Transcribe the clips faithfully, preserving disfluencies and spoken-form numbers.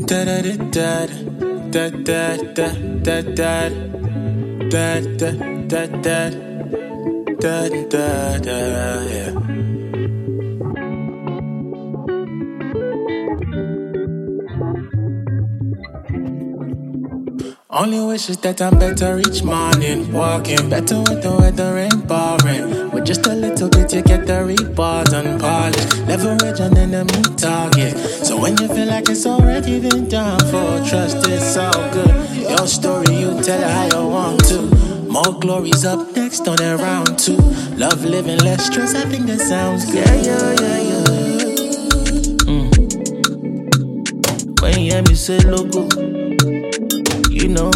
Da da da da da da da da da da da da da da da da yeah. Only wish is that I'm better each morning. Walking better with the weather ain't boring. With just a little bit you get the report and polish. Leverage on enemy target. So when you feel like it's already been done for, trust it's all good. Your story you tell it how you want to. More glories up next on a round two. Love living less stress, I think that sounds good. Yeah, yeah, yeah, yeah. Mm. When you hear me say logo, you know,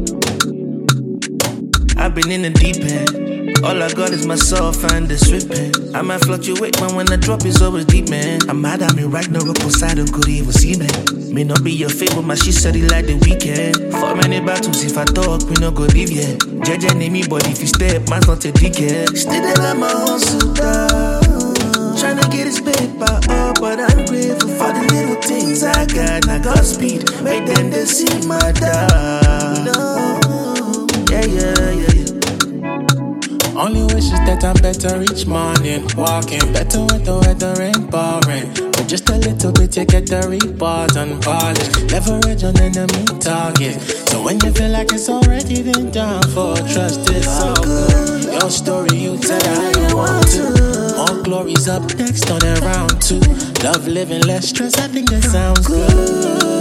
I've been in the deep end. All I got is myself and the sweeping. I might fluctuate, man, when the drop is always deep, man. I'm mad at me right now, up Poseidon could even see me. May not be your favorite, but she said it like the weekend. For many battles, if I talk, we not go leave yet. Judge name me, but if you step, man's not a dickhead. Still they let my hustle down. Tryna get his paper up, but I'm grateful for the little things I got. I got speed, make them they see my dog. Yeah, yeah, yeah, yeah. Only wish is that I'm better each morning. Walking better with the weather ain't boring. With just a little bit you get the report and polish. Leverage on enemy target. So when you feel like it's already been done for, trust it's all good. Your story you tell it how you want to. More glories up next on a round two. Love living less stress, I think that sounds good.